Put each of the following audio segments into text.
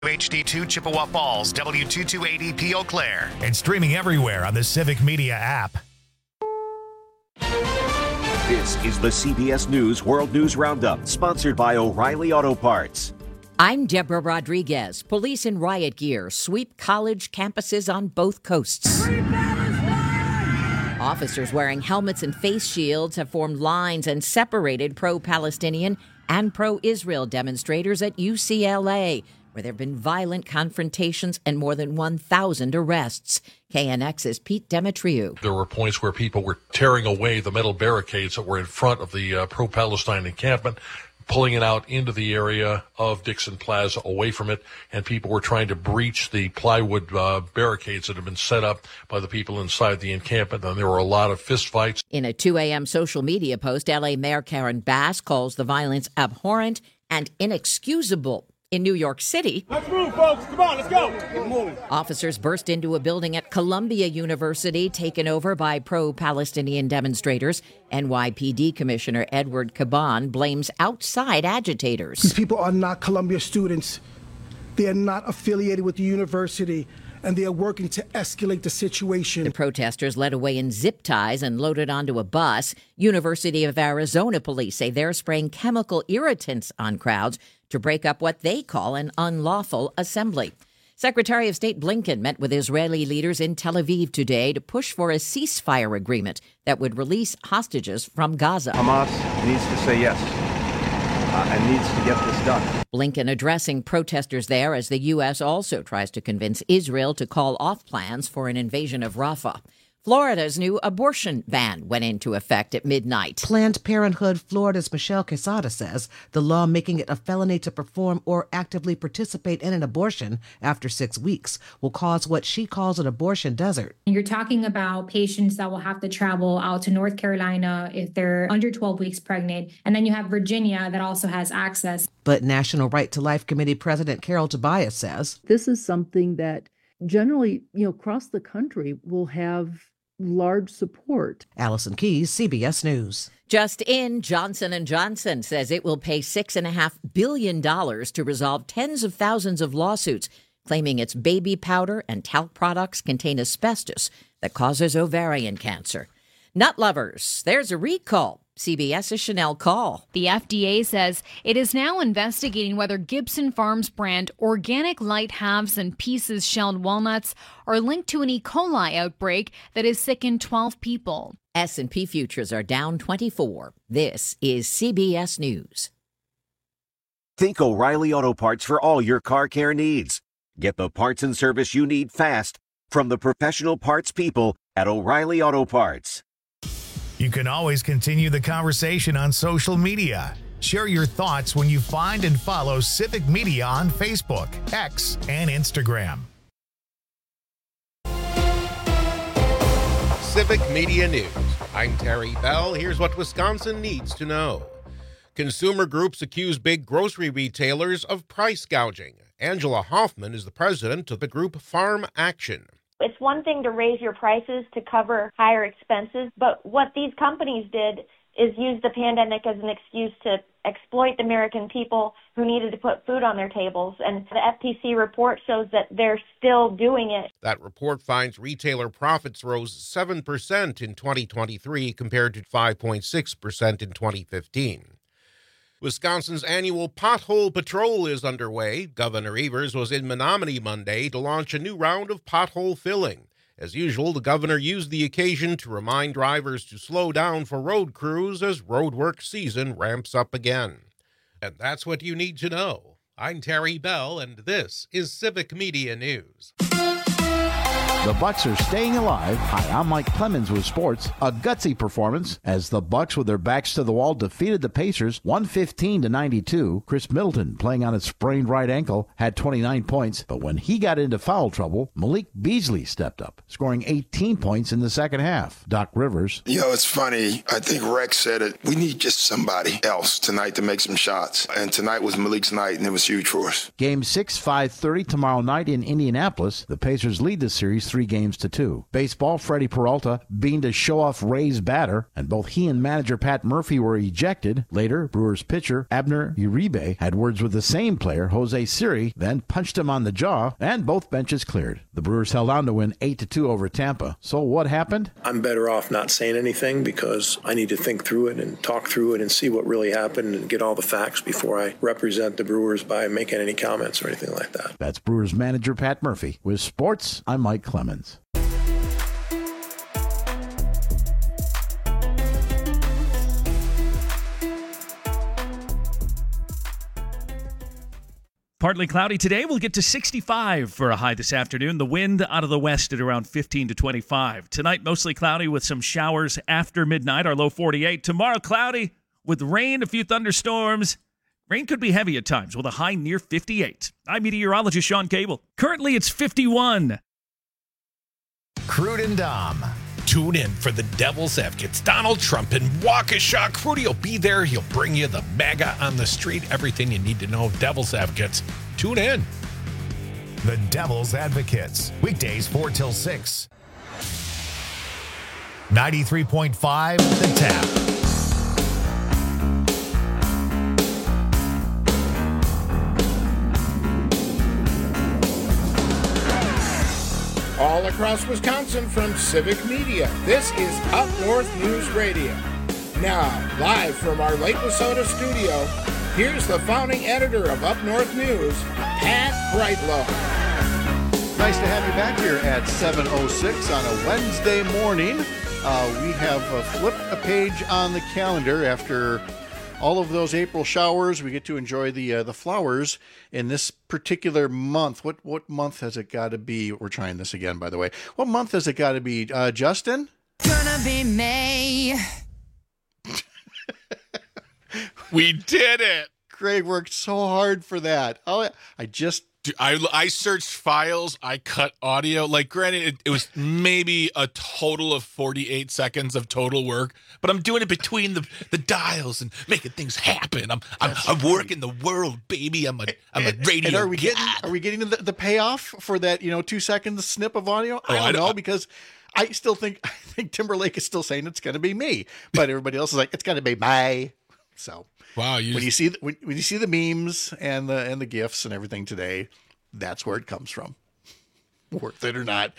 HD2 Chippewa Falls, W228EP Eau Claire, and streaming everywhere on the Civic Media app. This is the CBS News World News Roundup, sponsored by O'Reilly Auto Parts. I'm Deborah Rodriguez. Police in riot gear sweep college campuses on both coasts. Officers wearing helmets and face shields have formed lines and separated pro-Palestinian and pro-Israel demonstrators at UCLA, where there have been violent confrontations and more than 1,000 arrests. KNX's Pete Demetriou. There were points where people were tearing away the metal barricades that were in front of the pro-Palestine encampment, pulling it out into the area of Dixon Plaza, away from it, and people were trying to breach the plywood barricades that had been set up by the people inside the encampment, and there were a lot of fistfights. In a 2 a.m. social media post, L.A. Mayor Karen Bass calls the violence abhorrent and inexcusable. In New York City, let's move, folks. Come on, let's go. Get moving. Officers burst into a building at Columbia University, taken over by pro-Palestinian demonstrators. NYPD Commissioner Edward Caban blames outside agitators. These people are not Columbia students. They are not affiliated with the university, and they are working to escalate the situation. The protesters led away in zip ties and loaded onto a bus. University of Arizona police say they're spraying chemical irritants on crowds to break up what they call an unlawful assembly. Secretary of State Blinken met with Israeli leaders in Tel Aviv today to push for a ceasefire agreement that would release hostages from Gaza. Hamas needs to say yes and needs to get this done. Blinken addressing protesters there as the U.S. also tries to convince Israel to call off plans for an invasion of Rafah. Florida's new abortion ban went into effect at midnight. Planned Parenthood Florida's Michelle Quesada says the law making it a felony to perform or actively participate in an abortion after 6 weeks will cause what she calls an abortion desert. You're talking about patients that will have to travel out to North Carolina if they're under 12 weeks pregnant. And then you have Virginia that also has access. But National Right to Life Committee President Carol Tobias says this is something that generally, across the country will have large support. Allison Keyes, CBS News. Just in, Johnson & Johnson says it will pay $6.5 billion to resolve tens of thousands of lawsuits claiming its baby powder and talc products contain asbestos that causes ovarian cancer. Nut lovers, there's a recall. CBS's Chanel Call. The FDA says it is now investigating whether Gibson Farms brand organic light halves and pieces shelled walnuts are linked to an E. coli outbreak that has sickened 12 people. S&P futures are down 24. This is CBS News. Think O'Reilly Auto Parts for all your car care needs. Get the parts and service you need fast from the professional parts people at O'Reilly Auto Parts. You can always continue the conversation on social media. Share your thoughts when you find and follow Civic Media on Facebook, X, and Instagram. Civic Media News. I'm Terry Bell. Here's what Wisconsin needs to know. Consumer groups accuse big grocery retailers of price gouging. Angela Hoffman is the president of the group Farm Action. It's one thing to raise your prices to cover higher expenses, but what these companies did is use the pandemic as an excuse to exploit the American people who needed to put food on their tables. And the FTC report shows that they're still doing it. That report finds retailer profits rose 7% in 2023 compared to 5.6% in 2015. Wisconsin's annual Pothole Patrol is underway. Governor Evers was in Menominee Monday to launch a new round of pothole filling. As usual, the governor used the occasion to remind drivers to slow down for road crews as roadwork season ramps up again. And that's what you need to know. I'm Terry Bell, and this is Civic Media News. The Bucks are staying alive. Hi, I'm Mike Clemens with sports. A gutsy performance as the Bucks, with their backs to the wall, defeated the Pacers 115-92. Chris Middleton, playing on a sprained right ankle, had 29 points, but when he got into foul trouble, Malik Beasley stepped up, scoring 18 points in the second half. Doc Rivers. It's funny. I think Rex said it. We need just somebody else tonight to make some shots. And tonight was Malik's night, and it was huge for us. Game 6, 5:30 tomorrow night in Indianapolis. The Pacers lead the series lose 3-2. Baseball, Freddie Peralta beamed to show off Ray's batter, and both he and manager Pat Murphy were ejected. Later, Brewers pitcher Abner Uribe had words with the same player, Jose Siri, then punched him on the jaw, and both benches cleared. The Brewers held on to win 8-2 over Tampa. So what happened? I'm better off not saying anything because I need to think through it and talk through it and see what really happened and get all the facts before I represent the Brewers by making any comments or anything like that. That's Brewers manager Pat Murphy. With sports, I'm Mike Clemens. Partly cloudy today. We'll get to 65 for a high this afternoon. The wind out of the west at around 15 to 25. Tonight, mostly cloudy with some showers after midnight. Our low 48. Tomorrow, cloudy with rain, a few thunderstorms. Rain could be heavy at times with a high near 58. I'm meteorologist Sean Cable. Currently, it's 51. Crude and Dom. Tune in for the Devil's Advocates. Donald Trump in Waukesha. Crudy will be there. He'll bring you the MAGA on the street, everything you need to know. Devil's Advocates. Tune in. The Devil's Advocates. Weekdays 4 till 6. 93.5 The Tap. All across Wisconsin from Civic Media, this is Up North News Radio. Now, live from our Lake Wissota studio, here's the founding editor of Up North News, Pat Brightlow. Nice to have you back here at 7:06 on a Wednesday morning. We have flipped a page on the calendar after all of those April showers. We get to enjoy the flowers in this particular month. What month has it got to be? We're trying this again, by the way. What month has it got to be, Justin? Gonna be May. We did it. Craig worked so hard for that. Oh, I searched files. I cut audio. Like, granted, it was maybe a total of 48 seconds of total work, but I'm doing it between the dials and making things happen. I'm working the world, baby. I'm a radio. And are we getting the payoff for that 2 second snip of audio? I don't know, because I think Timberlake is still saying it's going to be me, but everybody else is like, it's going to be May. So. Wow! When you see the memes and the GIFs and everything today, that's where it comes from. Worth it or not,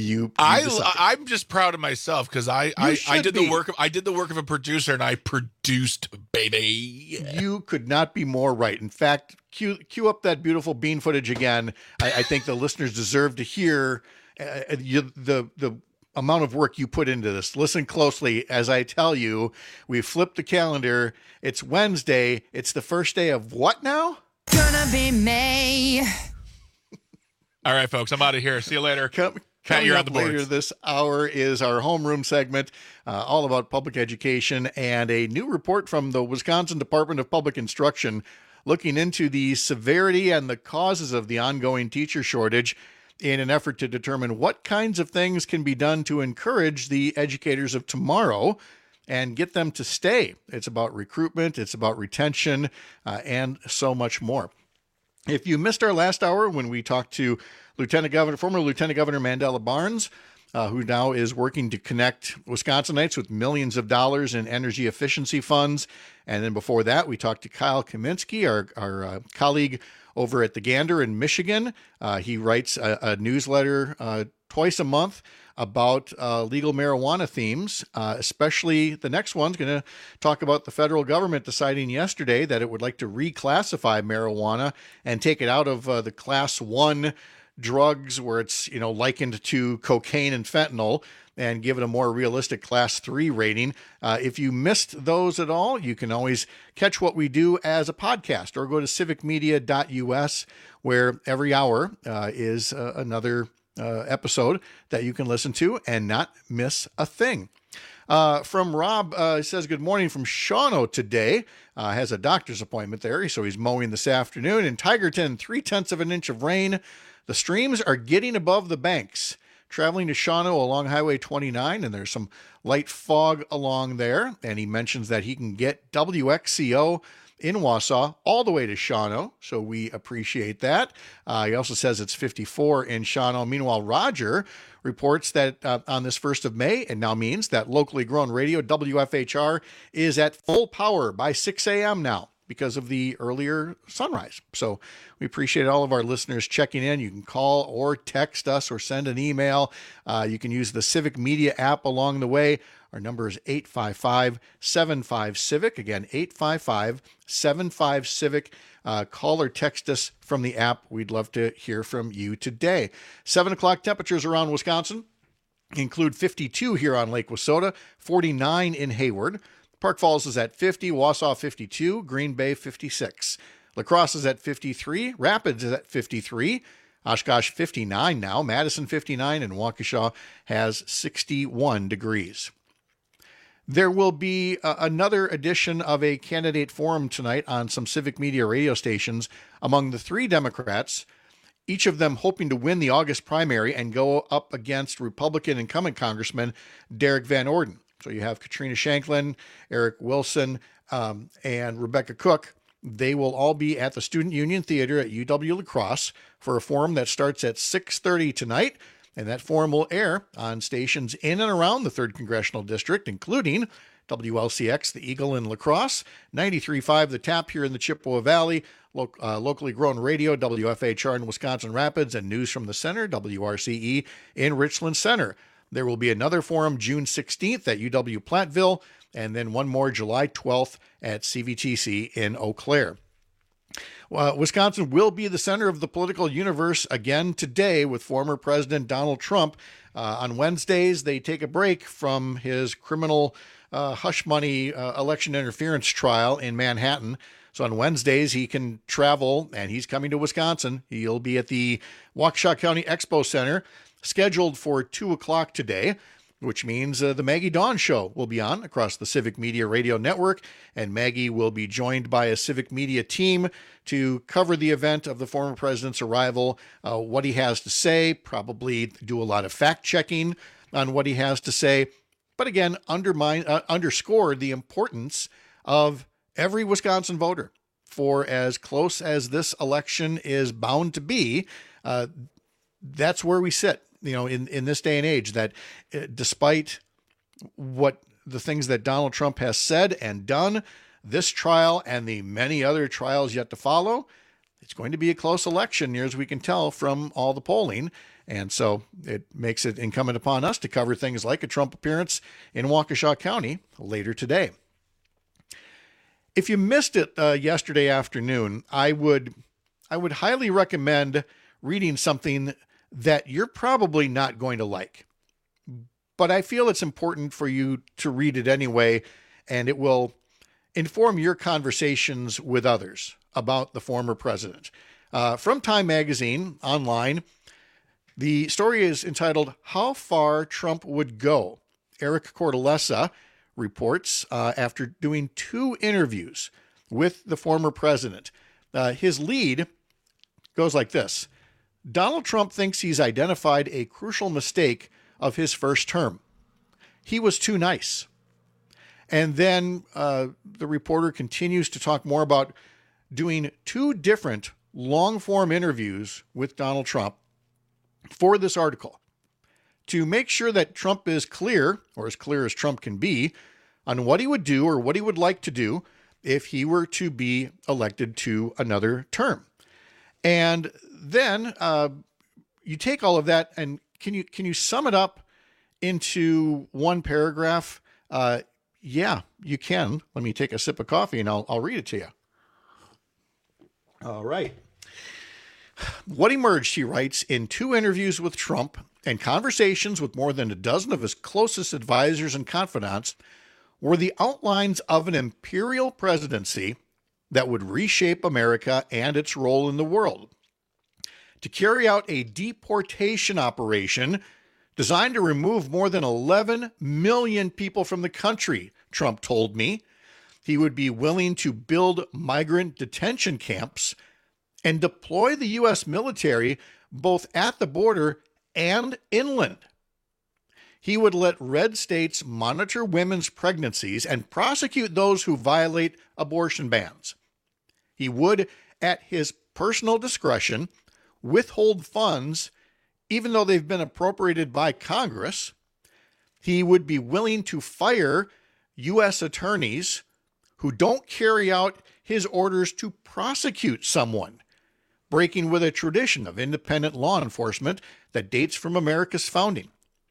I'm just proud of myself because I did the work of a producer and I produced, baby. You could not be more right. In fact, cue up that beautiful bean footage again. I think the listeners deserve to hear the amount of work you put into this. Listen closely as I tell you, we flipped the calendar. It's Wednesday. It's the first day of what now? Gonna be May. All right, folks, I'm out of here. See you later. Coming up later this hour is our homeroom segment, all about public education, and a new report from the Wisconsin Department of Public Instruction looking into the severity and the causes of the ongoing teacher shortage in an effort to determine what kinds of things can be done to encourage the educators of tomorrow and get them to stay. It's about recruitment, it's about retention, and so much more. If you missed our last hour when we talked to former Lieutenant Governor Mandela Barnes, who now is working to connect Wisconsinites with millions of dollars in energy efficiency funds. And then before that, we talked to Kyle Kaminsky, our colleague over at the Gander in Michigan. He writes a newsletter twice a month about legal marijuana themes, especially the next one's going to talk about the federal government deciding yesterday that it would like to reclassify marijuana and take it out of the class 1 drugs where it's likened to cocaine and fentanyl and give it a more realistic class 3 rating. If you missed those at all, you can always catch what we do as a podcast or go to civicmedia.us, where every hour is another episode that you can listen to and not miss a thing. From Rob, he says, good morning from Shawano today. Has a doctor's appointment there, so he's mowing this afternoon. In Tigerton, 0.3 of an inch of rain. The streams are getting above the banks. Traveling to Shawano along Highway 29, and there's some light fog along there. And he mentions that he can get WXCO in Wausau all the way to Shawano, so we appreciate that. He also says it's 54 in Shawano. Meanwhile, Roger reports that on this 1st of May, it now means that locally grown radio WFHR is at full power by 6 a.m. now because of the earlier sunrise. So we appreciate all of our listeners checking in. You can call or text us or send an email. You can use the Civic Media app along the way. Our number is 855-75-CIVIC. Again, 855-75-CIVIC. Call or text us from the app. We'd love to hear from you today. 7 o'clock temperatures around Wisconsin include 52 here on Lake Wissota, 49 in Hayward. Park Falls is at 50, Wausau 52, Green Bay 56. La Crosse is at 53, Rapids is at 53, Oshkosh 59 now, Madison 59, and Waukesha has 61 degrees. There will be another edition of a candidate forum tonight on some Civic Media radio stations among the 3 Democrats, each of them hoping to win the August primary and go up against Republican incumbent Congressman Derek Van Orden. So you have Katrina Shanklin, Eric Wilson, and Rebecca Cook. They will all be at the Student Union Theater at UW La Crosse for a forum that starts at 6:30 tonight. And that forum will air on stations in and around the 3rd Congressional District, including WLCX, the Eagle in La Crosse, 93.5 The Tap here in the Chippewa Valley, locally grown radio, WFHR in Wisconsin Rapids, and News from the Center, WRCE in Richland Center. There will be another forum June 16th at UW Platteville, and then one more July 12th at CVTC in Eau Claire. Wisconsin will be the center of the political universe again today with former President Donald Trump. On Wednesdays, they take a break from his criminal hush money election interference trial in Manhattan. So on Wednesdays, he can travel, and he's coming to Wisconsin. He'll be at the Waukesha County Expo Center, scheduled for 2 o'clock today, which means the Maggie Dawn Show will be on across the Civic Media Radio Network, and Maggie will be joined by a Civic Media team to cover the event of the former president's arrival, what he has to say, probably do a lot of fact-checking on what he has to say, but again, underscore the importance of every Wisconsin voter. For as close as this election is bound to be, that's where we sit. In this day and age, that despite what the things that Donald Trump has said and done, this trial and the many other trials yet to follow, it's going to be a close election, near as we can tell from all the polling. And so it makes it incumbent upon us to cover things like a Trump appearance in Waukesha County later today. If you missed it yesterday afternoon, I would highly recommend reading something that you're probably not going to like, but I feel it's important for you to read it anyway, and it will inform your conversations with others about the former president. From Time Magazine online, the story is entitled, "How Far Trump Would Go." Eric Cortellessa reports after doing 2 interviews with the former president. His lead goes like this. Donald Trump thinks he's identified a crucial mistake of his first term. He was too nice. And then the reporter continues to talk more about doing 2 different long-form interviews with Donald Trump for this article to make sure that Trump is clear, or as clear as Trump can be, on what he would do or what he would like to do if he were to be elected to another term. And then you take all of that, and can you sum it up into one paragraph? Yeah, you can. Let me take a sip of coffee, and I'll read it to you. All right. What emerged, he writes, in 2 interviews with Trump and conversations with more than a dozen of his closest advisors and confidants were the outlines of an imperial presidency that would reshape America and its role in the world. To carry out a deportation operation designed to remove more than 11 million people from the country, Trump told me. He would be willing to build migrant detention camps and deploy the U.S. military both at the border and inland. He would let red states monitor women's pregnancies and prosecute those who violate abortion bans. He would, at his personal discretion, withhold funds even though they've been appropriated by Congress. He would be willing to fire U.S. attorneys who don't carry out his orders to prosecute someone, breaking with a tradition of independent law enforcement that dates from America's founding.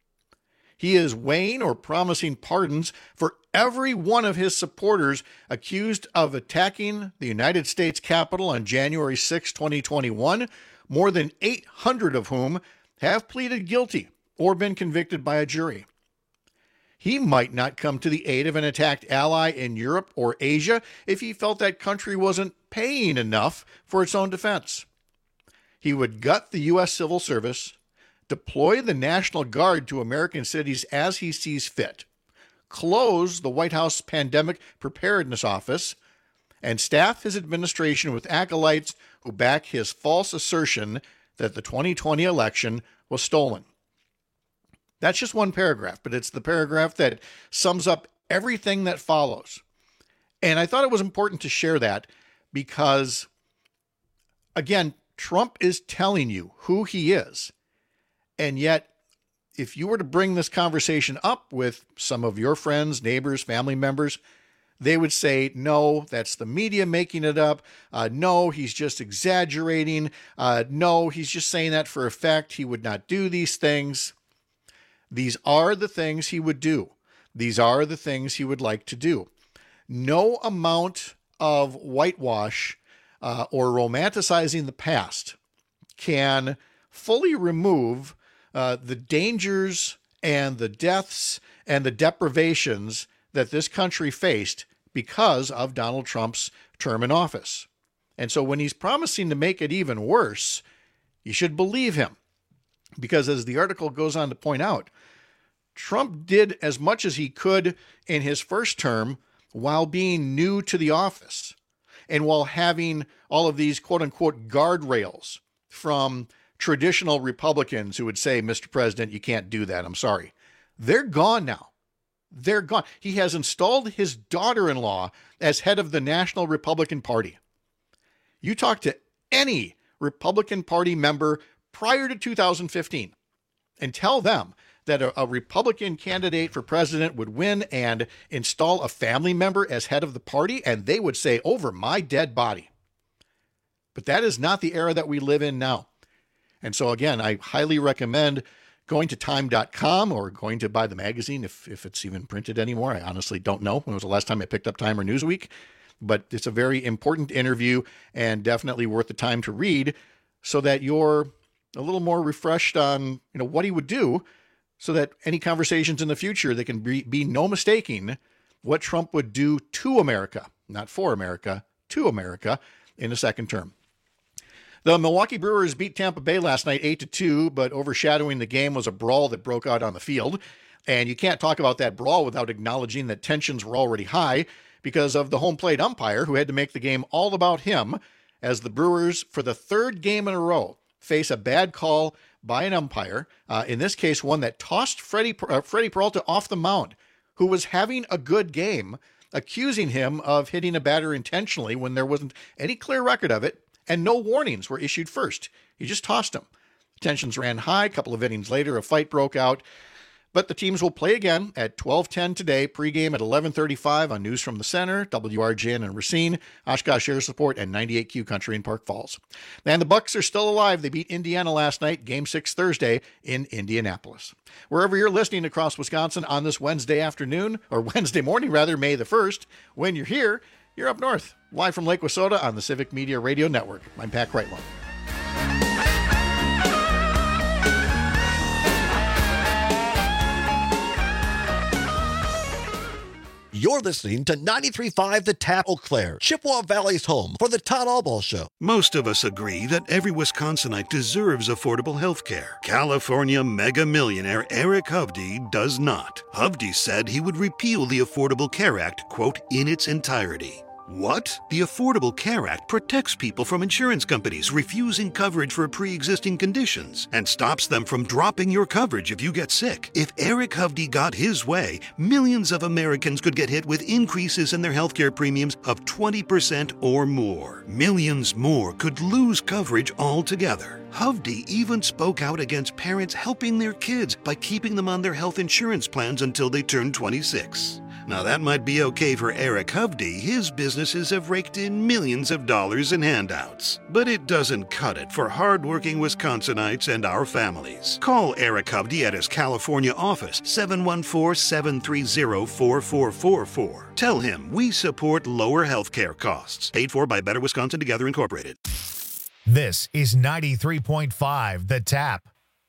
He is weighing or promising pardons for every one of his supporters accused of attacking the United States Capitol on January 6, 2021, more than 800 of whom have pleaded guilty or been convicted by a jury. He might not come to the aid of an attacked ally in Europe or Asia if he felt that country wasn't paying enough for its own defense. He would gut the U.S. Civil Service, deploy the National Guard to American cities as he sees fit, close the White House Pandemic Preparedness Office, and staff his administration with acolytes who back his false assertion that the 2020 election was stolen. That's just one paragraph, but it's the paragraph that sums up everything that follows. And I thought it was important to share that because, again, Trump is telling you who he is. And yet, if you were to bring this conversation up with some of your friends, neighbors, family members, they would say, no, that's the media making it up. No, he's just exaggerating. No, he's just saying that for effect. He would not do these things. These are the things he would do. These are the things he would like to do. No amount of whitewash or romanticizing the past can fully remove the dangers and the deaths and the deprivations that this country faced because of Donald Trump's term in office. And so when he's promising to make it even worse, you should believe him. Because as the article goes on to point out, Trump did as much as he could in his first term while being new to the office and while having all of these quote-unquote guardrails from traditional Republicans who would say, Mr. President, you can't do that. I'm sorry. They're gone now. They're gone. He has installed his daughter-in-law as head of the National Republican Party. You talk to any Republican Party member prior to 2015 and tell them that a Republican candidate for president would win and install a family member as head of the party, and they would say, over my dead body. But that is not the era that we live in now. And so, again, I highly recommend going to time.com or going to buy the magazine if it's even printed anymore. I honestly don't know when was the last time I picked up Time or Newsweek, but it's a very important interview and definitely worth the time to read so that you're a little more refreshed on what he would do, so that any conversations in the future, there can be no mistaking what Trump would do to America, not for America, to America in a second term. The Milwaukee Brewers beat Tampa Bay last night 8-2, but overshadowing the game was a brawl that broke out on the field. And you can't talk about that brawl without acknowledging that tensions were already high because of the home plate umpire who had to make the game all about him as the Brewers, for the third game in a row, face a bad call by an umpire, in this case one that tossed Freddie Peralta off the mound, who was having a good game, accusing him of hitting a batter intentionally when there wasn't any clear record of it, and no warnings were issued first. He just tossed him. Tensions ran high. A couple of innings later, a fight broke out. But the teams will play again at 12:10 today, pregame at 11:35 on News from the Center, WRJN and Racine, Oshkosh Air Support, and 98Q Country in Park Falls. And the Bucks are still alive. They beat Indiana last night, Game 6 Thursday in Indianapolis. Wherever you're listening across Wisconsin on this Wednesday afternoon, or Wednesday morning rather, May the 1st, when you're here, you're up north, live from Lake Wissota on the Civic Media Radio Network. I'm Pat Kreitland. You're listening to 93.5 The Tap Eau Claire, Chippewa Valley's home for the Todd Albaugh Show. Most of us agree that every Wisconsinite deserves affordable health care. California mega millionaire Eric Hovde does not. Hovde said he would repeal the Affordable Care Act, quote, in its entirety. What? The Affordable Care Act protects people from insurance companies refusing coverage for pre-existing conditions and stops them from dropping your coverage if you get sick. If Eric Hovde got his way, millions of Americans could get hit with increases in their healthcare premiums of 20% or more. Millions more could lose coverage altogether. Hovde even spoke out against parents helping their kids by keeping them on their health insurance plans until they turn 26. Now that might be okay for Eric Hovde. His businesses have raked in millions of dollars in handouts. But it doesn't cut it for hardworking Wisconsinites and our families. Call Eric Hovde at his California office, 714-730-4444. Tell him we support lower health care costs. Paid for by Better Wisconsin Together Incorporated. This is 93.5 The Tap.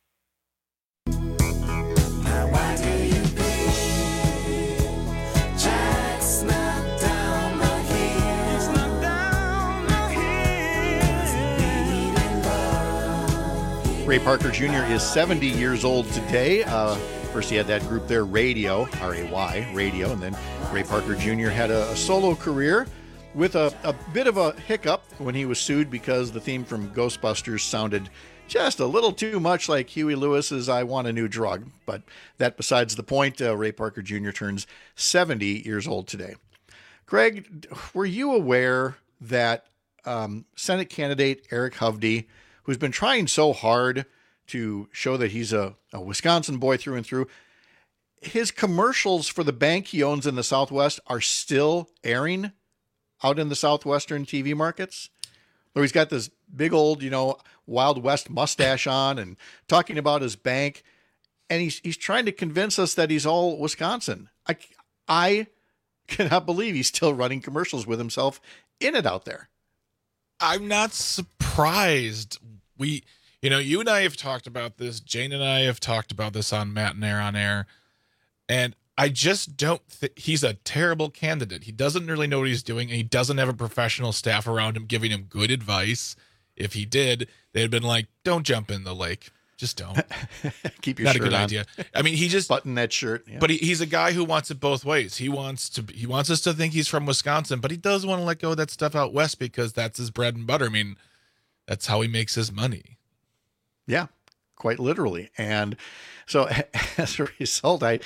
Ray Parker Jr. is 70 years old today. First he had that group there, Radio, R-A-Y, Radio, and then Ray Parker Jr. had a solo career with a bit of a hiccup when he was sued because the theme from Ghostbusters sounded just a little too much like Huey Lewis's I Want a New Drug. But that besides the point, Ray Parker Jr. turns 70 years old today. Greg, were you aware that Senate candidate Eric Hovde, who's been trying so hard to show that he's a Wisconsin boy through and through, his commercials for the bank he owns in the Southwest are still airing out in the Southwestern TV markets? Where he's got this big old, Wild West mustache on and talking about his bank. And he's trying to convince us that he's all Wisconsin. I cannot believe he's still running commercials with himself in it out there. I'm not surprised. You and I have talked about this. Jane and I have talked about this on Matt and Air on Air. And I just don't think he's a terrible candidate. He doesn't really know what he's doing, and he doesn't have a professional staff around him giving him good advice. If he did, they'd have been like, don't jump in the lake. Just don't. Keep your Not shirt a good on. idea. I mean, he just button that shirt. Yeah. But he's a guy who wants it both ways. He wants us to think he's from Wisconsin, but he does want to let go of that stuff out west because that's his bread and butter. I mean, that's how he makes his money. Yeah, quite literally. And so as a result, I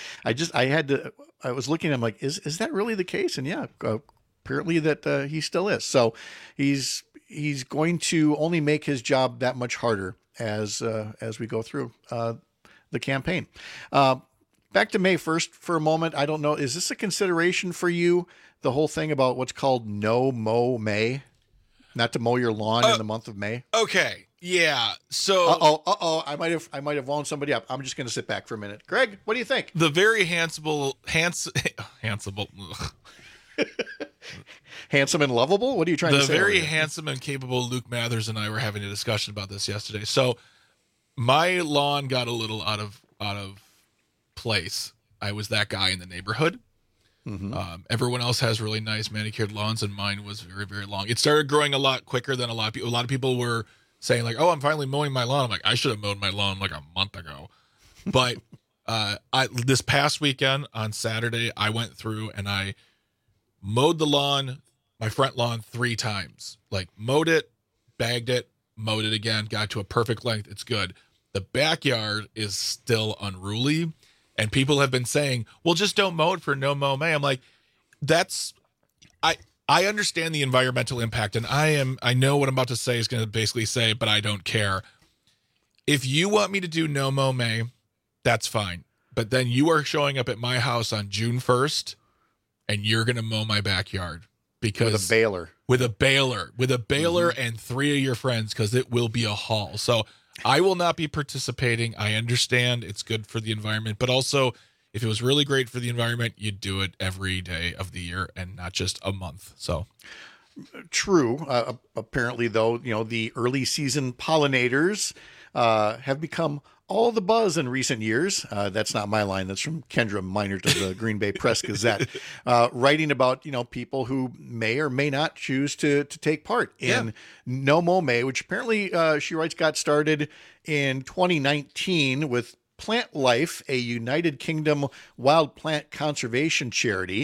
was looking, I'm like, is that really the case? And yeah, apparently that he still is. So he's going to only make his job that much harder as we go through the campaign. Back to May 1st for a moment. I don't know, is this a consideration for you, the whole thing about what's called No Mow May? Not to mow your lawn in the month of May? Okay. Yeah. So I might have wound somebody up. I'm just going to sit back for a minute. Greg, what do you think? The very handsome and lovable? What are you trying to say? The very handsome and capable Luke Mathers and I were having a discussion about this yesterday. So my lawn got a little out of place. I was that guy in the neighborhood. Mm-hmm. Everyone else has really nice manicured lawns, and mine was very, very long. It started growing a lot quicker than a lot of people. A lot of people were saying like, "Oh, I'm finally mowing my lawn." I'm like, I should have mowed my lawn like a month ago. But this past weekend on Saturday, I went through and I mowed the lawn, my front lawn 3 times. Like mowed it, bagged it, mowed it again, got to a perfect length. It's good. The backyard is still unruly. And people have been saying, well, just don't mow it for No Mow May. I'm like, I understand the environmental impact, and I know what I'm about to say is going to basically say, but I don't care. If you want me to do No Mow May, that's fine. But then you are showing up at my house on June 1st, and you're going to mow my backyard. Because with a baler. With a baler and 3 of your friends, because it will be a haul. So I will not be participating. I understand it's good for the environment, but also if it was really great for the environment, you'd do it every day of the year and not just a month. So true. Apparently, though, the early season pollinators have become all the buzz in recent years. That's not my line. That's from Kendra Minert of the Green Bay Press Gazette, writing about, people who may or may not choose to take part in No Mow May, which apparently, she writes, got started in 2019 with Plant Life, a United Kingdom wild plant conservation charity.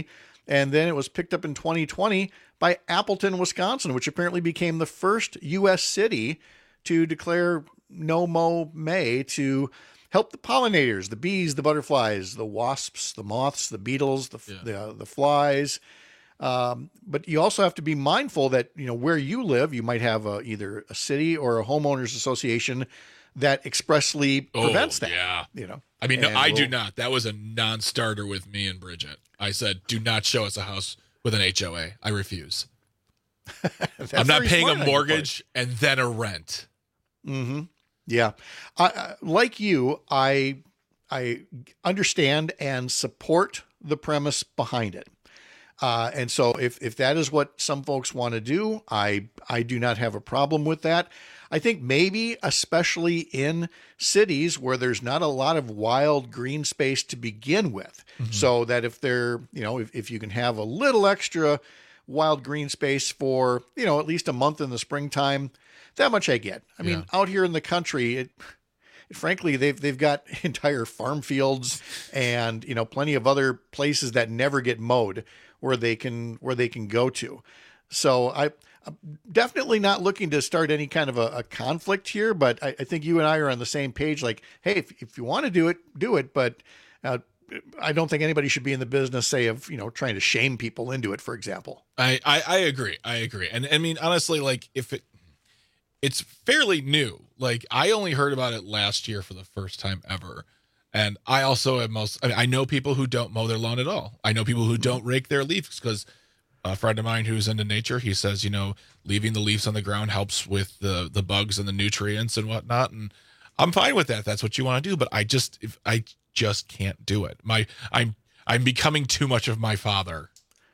And then it was picked up in 2020 by Appleton, Wisconsin, which apparently became the first U.S. city to declare No Mow May to help the pollinators, the bees, the butterflies, the wasps, the moths, the beetles, the flies. But you also have to be mindful that, where you live, you might have either a city or a homeowners association that expressly prevents that. Yeah. I mean, no, I do not. That was a non-starter with me and Bridget. I said, do not show us a house with an HOA. I refuse. I'm not paying a mortgage and then a rent. Mm-hmm. Yeah. Like you, I understand and support the premise behind it. And so if that is what some folks want to do, I do not have a problem with that. I think maybe especially in cities where there's not a lot of wild green space to begin with, so that if if you can have a little extra wild green space for, at least a month in the springtime, that much I get. I mean, out here in the country, frankly, they've got entire farm fields and, plenty of other places that never get mowed where they can go to. So I'm definitely not looking to start any kind of a conflict here, but I think you and I are on the same page. Like, hey, if you want to do it. But I don't think anybody should be in the business, say, of, trying to shame people into it, for example. I agree. And I mean, honestly, like it's fairly new. Like I only heard about it last year for the first time ever. And I also I know people who don't mow their lawn at all. I know people who don't rake their leaves because a friend of mine who's into nature, he says, leaving the leaves on the ground helps with the bugs and the nutrients and whatnot. And I'm fine with that. That's what you want to do. But I just can't do it. I'm becoming too much of my father.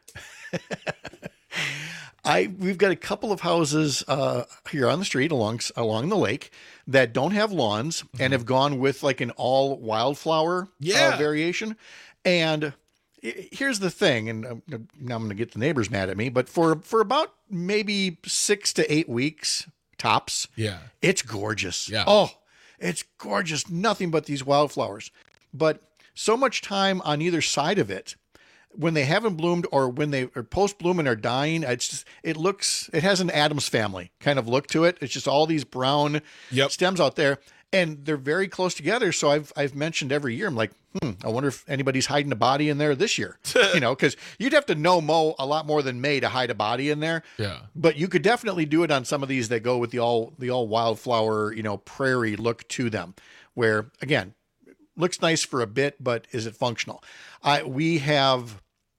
We've got a couple of houses here on the street along the lake that don't have lawns and have gone with like an all wildflower variation. And here's the thing, and now I'm going to get the neighbors mad at me, but for about maybe 6 to 8 weeks tops, it's gorgeous. Yeah. Oh, it's gorgeous. Nothing but these wildflowers. But so much time on either side of it, when they haven't bloomed or when they are post bloom and are dying, it has an Addams Family kind of look to it. It's just all these brown stems out there, and they're very close together. So I've mentioned every year, I'm like, I wonder if anybody's hiding a body in there this year, because you'd have to mow a lot more than May to hide a body in there. Yeah. But you could definitely do it on some of these that go with the all wildflower, prairie look to them, where again, looks nice for a bit, but is it functional? We have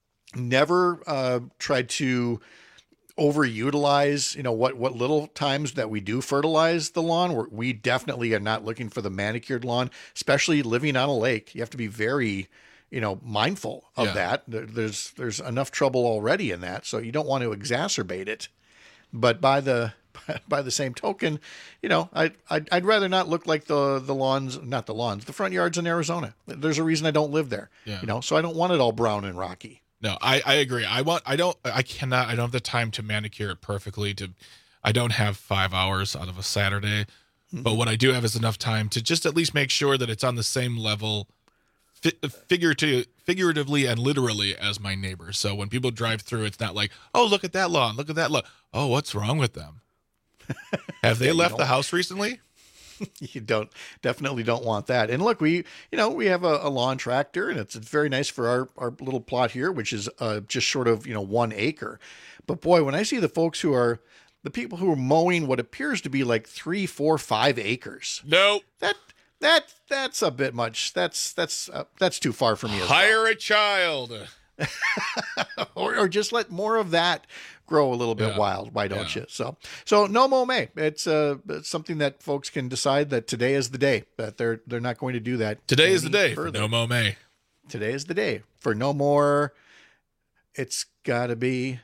never tried to overutilize, what little times that we do fertilize the lawn. We definitely are not looking for the manicured lawn, especially living on a lake. You have to be very, mindful of that. There's enough trouble already in that, so you don't want to exacerbate it. But by the same token, I'd rather not look like the front yards in Arizona. There's a reason I don't live there, so I don't want it all brown and rocky. No, I agree. I don't have the time to manicure it perfectly. I don't have 5 hours out of a Saturday, but what I do have is enough time to just at least make sure that it's on the same level, figuratively and literally, as my neighbors. So when people drive through, it's not like, oh, look at that lawn, look at that lawn. Oh, what's wrong with them? Have they left the house recently? You definitely don't want that. And look, we have a lawn tractor, and it's very nice for our little plot here, which is just short of 1 acre. But boy, when I see the people who are mowing what appears to be like 3, 4, 5 acres, no, that's a bit much. That's too far for me. Hire a child, or just let more of that grow a little bit wild. Why don't you? So No Mow May. It's something that folks can decide that today is the day that they're not going to do that. Today is the day for No Mow May. Today is the day for no more. It's gotta be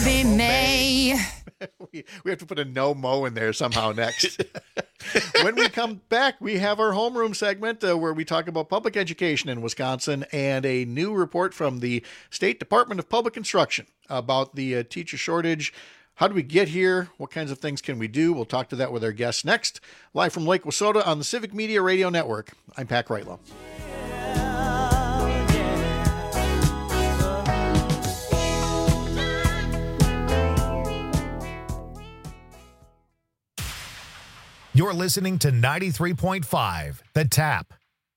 May. we have to put a no mow in there somehow next. When we come back, we have our homeroom segment where we talk about public education in Wisconsin and a new report from the State Department of Public Instruction about the teacher shortage. How do we get here? What kinds of things can we do? We'll talk to that with our guests next. Live from Lake Wissota on the Civic Media Radio Network. I'm Pat Kreitlow. You're listening to 93.5 The Tap.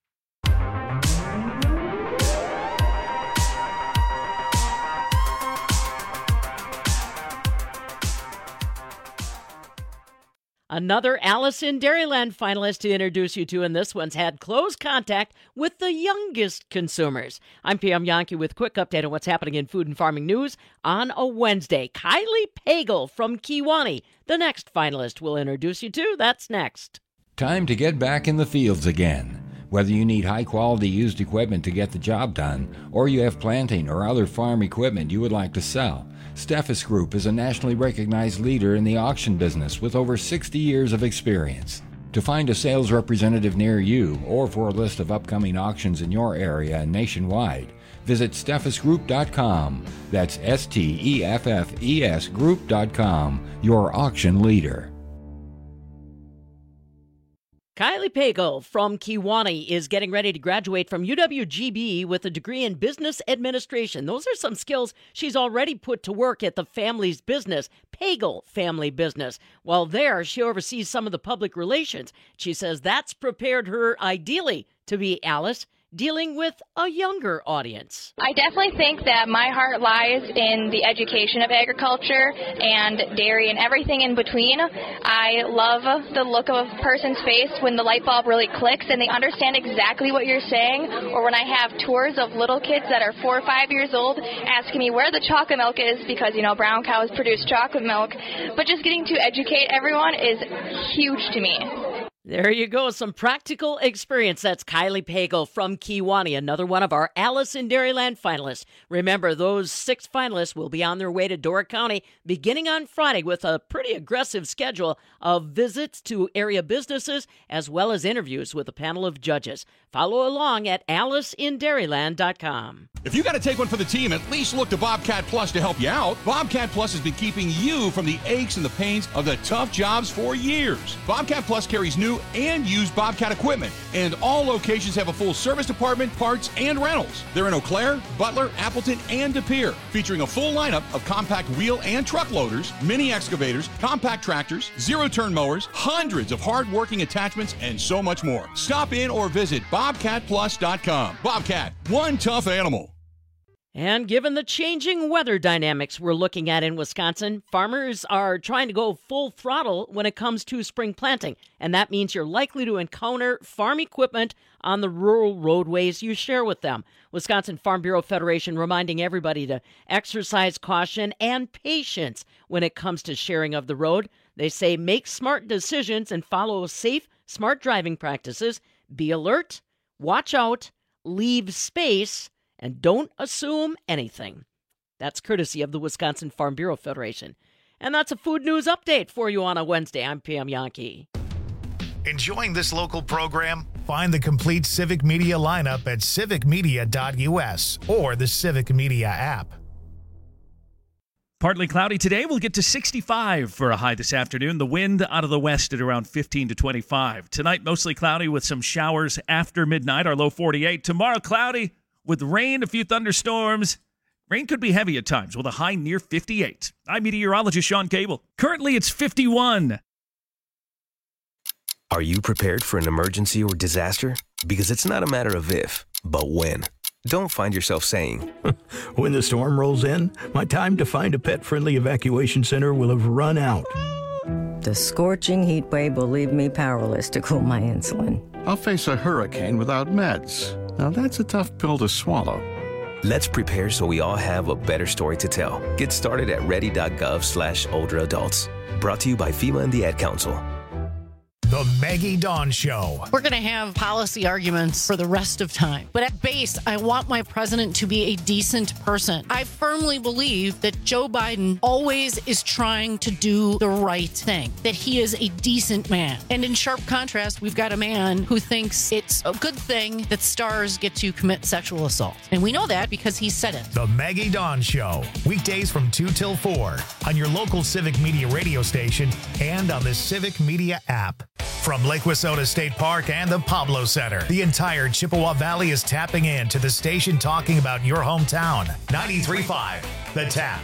Another Alice in Dairyland finalist to introduce you to, and this one's had close contact with the youngest consumers. I'm Pam Yankee with a quick update on what's happening in food and farming news on a Wednesday. Kylie Pagel from Kewanee, the next finalist we'll introduce you to. That's next. Time to get back in the fields again. Whether you need high-quality used equipment to get the job done, or you have planting or other farm equipment you would like to sell, Steffes Group is a nationally recognized leader in the auction business with over 60 years of experience. To find a sales representative near you or for a list of upcoming auctions in your area and nationwide, visit steffesgroup.com. That's STEFFES group.com, your auction leader. Kylie Pagel from Kewanee is getting ready to graduate from UWGB with a degree in business administration. Those are some skills she's already put to work at the family's business, Pagel Family Business. While there, she oversees some of the public relations. She says that's prepared her ideally to be Alice, dealing with a younger audience. I definitely think that my heart lies in the education of agriculture and dairy and everything in between. I love the look of a person's face when the light bulb really clicks and they understand exactly what you're saying, or when I have tours of little kids that are 4 or 5 years old asking me where the chocolate milk is because, brown cows produce chocolate milk. But just getting to educate everyone is huge to me. There you go, some practical experience. That's Kylie Pagel from Kewanee, another one of our Alice in Dairyland finalists. Remember, those 6 finalists will be on their way to Door County beginning on Friday with a pretty aggressive schedule of visits to area businesses as well as interviews with a panel of judges. Follow along at AliceInDairyland.com. If you got to take one for the team, at least look to Bobcat Plus to help you out. Bobcat Plus has been keeping you from the aches and the pains of the tough jobs for years. Bobcat Plus carries new and used Bobcat equipment, and all locations have a full service department, parts, and rentals. They're in Eau Claire, Butler, Appleton, and De Pere, featuring a full lineup of compact wheel and truck loaders, mini excavators, compact tractors, zero-turn mowers, hundreds of hard-working attachments, and so much more. Stop in or visit BobcatPlus.com. Bobcat, one tough animal. And given the changing weather dynamics we're looking at in Wisconsin, farmers are trying to go full throttle when it comes to spring planting. And that means you're likely to encounter farm equipment on the rural roadways you share with them. Wisconsin Farm Bureau Federation reminding everybody to exercise caution and patience when it comes to sharing of the road. They say make smart decisions and follow safe, smart driving practices. Be alert, watch out, leave space, and don't assume anything. That's courtesy of the Wisconsin Farm Bureau Federation. And that's a food news update for you on a Wednesday. I'm Pam Yankee. Enjoying this local program? Find the complete Civic Media lineup at civicmedia.us or the Civic Media app. Partly cloudy today. We'll get to 65 for a high this afternoon. The wind out of the west at around 15 to 25. Tonight, mostly cloudy with some showers after midnight. Our low 48. Tomorrow, cloudy with rain, a few thunderstorms. Rain could be heavy at times with a high near 58. I'm meteorologist Sean Cable. Currently, it's 51. Are you prepared for an emergency or disaster? Because it's not a matter of if, but when. Don't find yourself saying, when the storm rolls in, my time to find a pet-friendly evacuation center will have run out. The scorching heat wave will leave me powerless to cool my insulin. I'll face a hurricane without meds. Now that's a tough pill to swallow. Let's prepare so we all have a better story to tell. Get started at ready.gov/older adults. Brought to you by FEMA and the Ad Council. The Maggie Dawn Show. We're going to have policy arguments for the rest of time. But at base, I want my president to be a decent person. I firmly believe that Joe Biden always is trying to do the right thing, that he is a decent man. And in sharp contrast, we've got a man who thinks it's a good thing that stars get to commit sexual assault. And we know that because he said it. The Maggie Dawn Show. Weekdays from 2 till 4 on your local Civic Media radio station and on the Civic Media app. From Lake Wissota State Park and the Pablo Center, the entire Chippewa Valley is tapping in to the station talking about your hometown. 93.5 The Tap.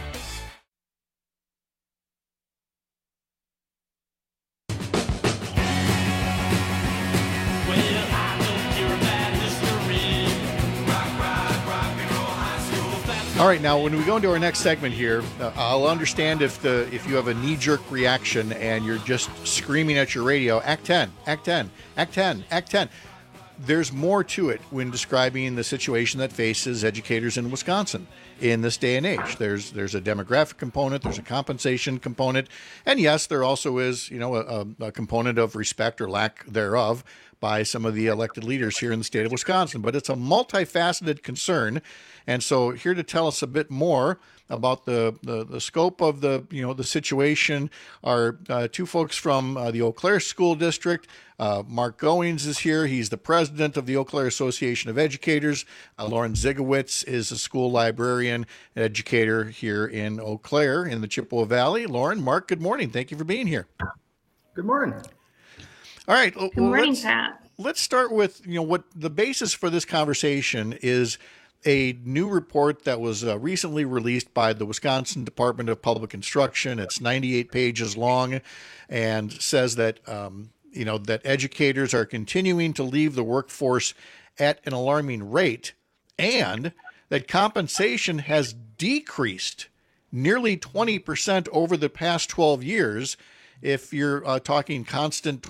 All right, now when we go into our next segment here, I'll understand if you have a knee-jerk reaction and you're just screaming at your radio, Act 10, Act 10, Act 10, Act 10. There's more to it when describing the situation that faces educators in Wisconsin in this day and age. There's a demographic component, there's a compensation component, and yes, there also is, a component of respect or lack thereof by some of the elected leaders here in the state of Wisconsin. But it's a multifaceted concern. And so here to tell us a bit more about the scope of the situation are two folks from the Eau Claire School District. Mark Goings is here. He's the president of the Eau Claire Association of Educators. Lauren Zigowitz is a school librarian and educator here in Eau Claire in the Chippewa Valley. Lauren, Mark, good morning. Thank you for being here. Good morning. All right. Good morning, Pat. Let's start with, what the basis for this conversation is. A new report that was recently released by the Wisconsin Department of Public Instruction. It's 98 pages long and says that, that educators are continuing to leave the workforce at an alarming rate and that compensation has decreased nearly 20% over the past 12 years if you're talking constant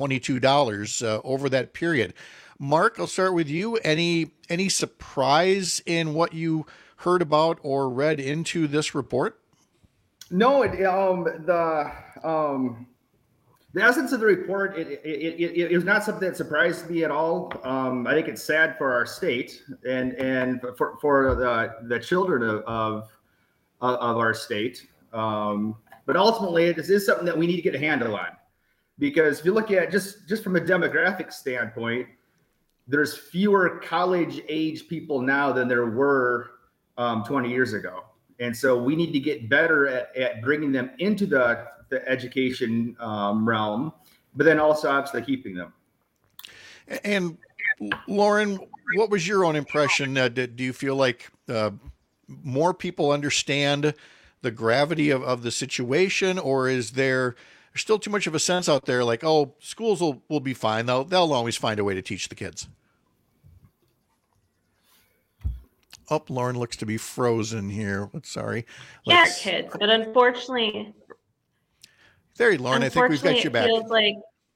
$22 over that period. Mark, I'll start with you. Any surprise in what you heard about or read into this report? No, the essence of the report, it was not something that surprised me at all. I think it's sad for our state and for the children of our state. But ultimately, this is something that we need to get a handle on, because if you look at just from a demographic standpoint, there's fewer college-age people now than there were 20 years ago. And so we need to get better at bringing them into the education realm, but then also obviously keeping them. And Lauren, what was your own impression? Do you feel like more people understand the gravity of the situation, or is there still too much of a sense out there like, oh, schools will be fine. They'll always find a way to teach the kids? Lauren looks to be frozen here. Sorry. Kids, but unfortunately. There, Lauren, I think we've got you back. It feels like.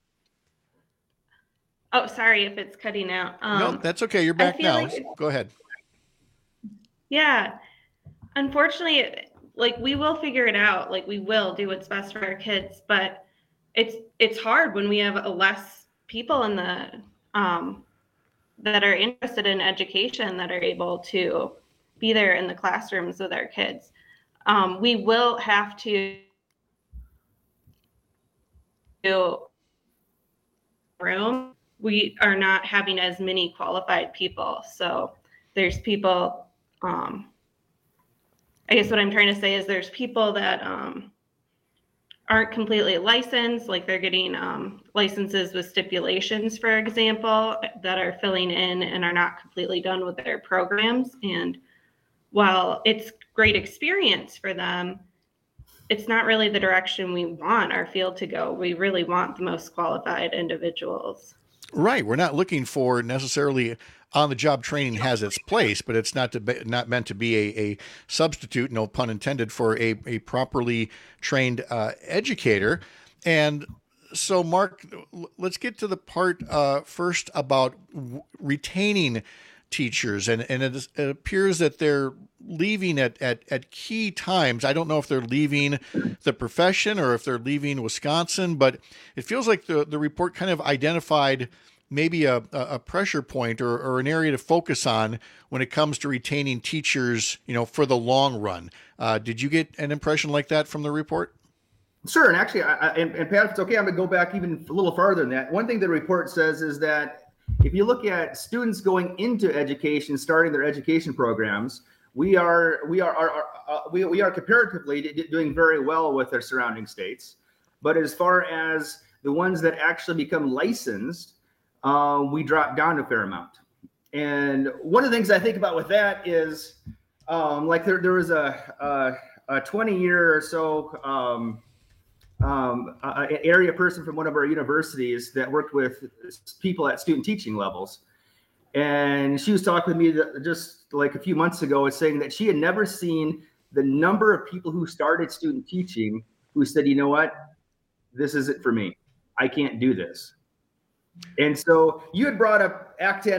Oh, sorry if it's cutting out. No, that's okay. You're back now. Go ahead. Yeah. Unfortunately, we will figure it out. We will do what's best for our kids, but it's hard when we have less people in the that are interested in education that are able to be there in the classrooms with our kids. We will have to do room. We are not having as many qualified people. So there's people, I guess what I'm trying to say is there's people that aren't completely licensed, like they're getting licenses with stipulations, for example, that are filling in and are not completely done with their programs. And while it's great experience for them, it's not really the direction we want our field to go. We really want the most qualified individuals. Right. We're not looking for necessarily on-the-job training has its place, but it's not meant to be a substitute, no pun intended, for a properly trained educator. And so, Mark, let's get to the part first about retaining teachers. And it appears that they're leaving at key times. I don't know if they're leaving the profession or if they're leaving Wisconsin, but it feels like the report kind of identified maybe a pressure point or an area to focus on when it comes to retaining teachers, for the long run. Did you get an impression like that from the report? Sure. And actually, and Pat, if it's okay, I'm going to go back even a little farther than that. One thing the report says is that if you look at students going into education, starting their education programs, we are comparatively doing very well with our surrounding states. But as far as the ones that actually become licensed, we drop down a fair amount. And one of the things I think about with that is, there was a 20-year or so area person from one of our universities that worked with people at student teaching levels. And she was talking with me just like a few months ago, saying that she had never seen the number of people who started student teaching who said, you know what, this isn't for me. I can't do this. And so you had brought up Act 10,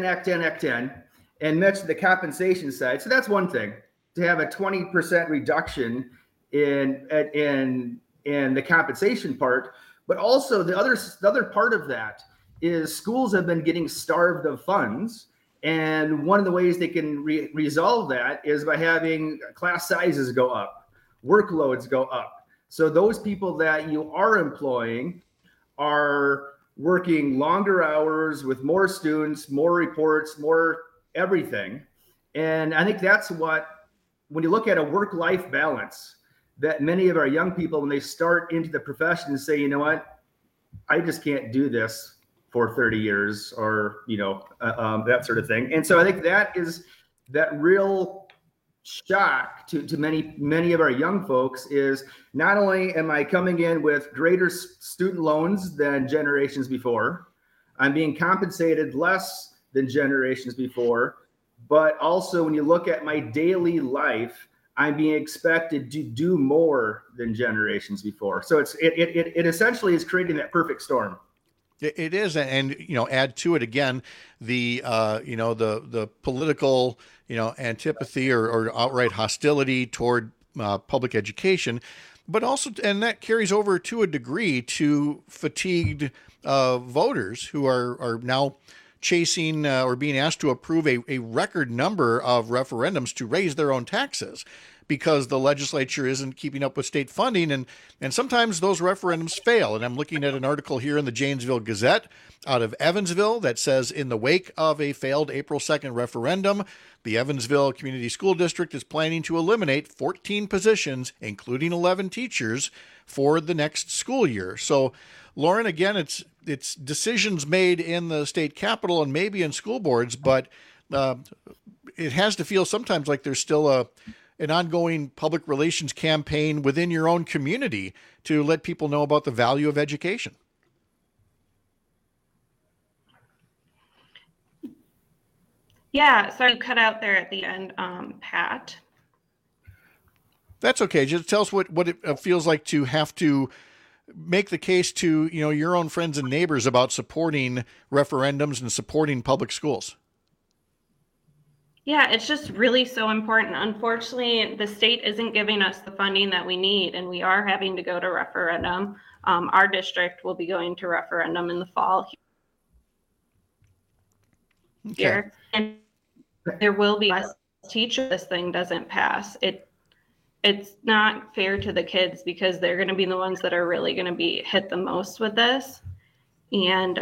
and mentioned the compensation side. So that's one thing, to have a 20% reduction in the compensation part. But also the other part of that is schools have been getting starved of funds. And one of the ways they can resolve that is by having class sizes go up, workloads go up. So those people that you are employing are working longer hours with more students, more reports, more everything. And I think that's what, when you look at a work-life balance, that many of our young people, when they start into the profession, say, you know what, I just can't do this for 30 years or, that sort of thing. And so I think that is that real shock to many of our young folks is not only am I coming in with greater student loans than generations before, I'm being compensated less than generations before, but also when you look at my daily life, I'm being expected to do more than generations before. So it essentially is creating that perfect storm. It is, and add to it again the the political antipathy or outright hostility toward public education, but also, and that carries over to a degree to fatigued voters who are now chasing or being asked to approve a record number of referendums to raise their own taxes because the legislature isn't keeping up with state funding. And sometimes those referendums fail. And I'm looking at an article here in the Janesville Gazette out of Evansville that says, in the wake of a failed April 2nd referendum, the Evansville Community School District is planning to eliminate 14 positions, including 11 teachers, for the next school year. So, Lauren, again, it's decisions made in the state capitol and maybe in school boards, but it has to feel sometimes like there's still an ongoing public relations campaign within your own community to let people know about the value of education. Yeah, sorry, you cut out there at the end, Pat. That's okay. Just tell us what it feels like to have to make the case to your own friends and neighbors about supporting referendums and supporting public schools. Yeah, it's just really so important. Unfortunately, the state isn't giving us the funding that we need, and we are having to go to referendum. Our district will be going to referendum in the fall here. And there will be less teachers if this thing doesn't pass. It's not fair to the kids because they're going to be the ones that are really going to be hit the most with this. And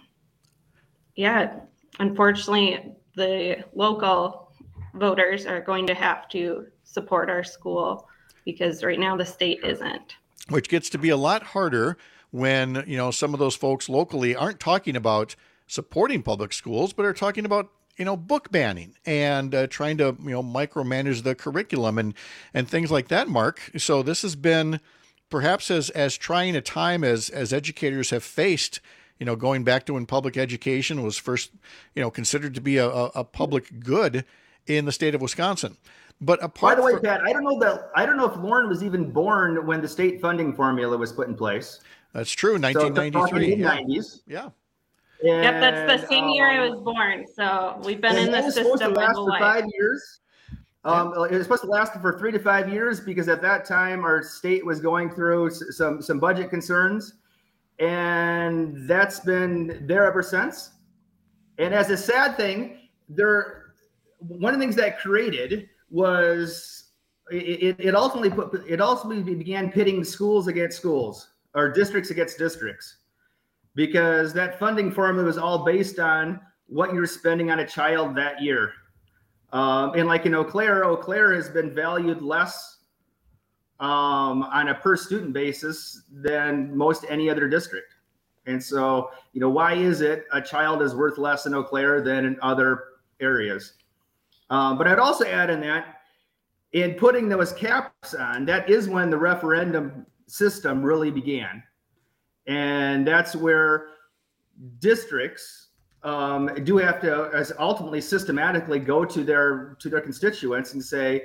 unfortunately, the local voters are going to have to support our school because right now the state isn't. Which gets to be a lot harder when, some of those folks locally aren't talking about supporting public schools, but are talking about, book banning and trying to, micromanage the curriculum and things like that, Mark. So this has been perhaps as trying a time as educators have faced, going back to when public education was first, considered to be a public good in the state of Wisconsin. But by the way, Pat, I don't know if Lauren was even born when the state funding formula was put in place. That's true, 1993. So mid-90s. Yeah. Yep, that's the same year I was born. So we've been in the system supposed to last for 5 years. It was supposed to last for 3 to 5 years because at that time our state was going through some budget concerns, and that's been there ever since. And as a sad thing, one of the things that created was it ultimately began pitting schools against schools or districts against districts, because that funding formula was all based on what you're spending on a child that year. And like in Eau Claire has been valued less on a per student basis than most any other district. And so, why is it a child is worth less in Eau Claire than in other areas? But I'd also add in that, in putting those caps on, that is when the referendum system really began. And that's where districts do have to ultimately systematically go to their constituents and say,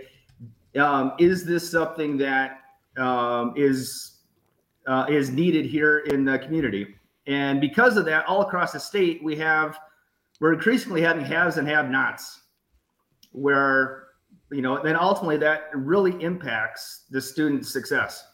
is this something that is needed here in the community? And because of that, all across the state, we're increasingly having haves and have-nots, where, then ultimately that really impacts the student's success.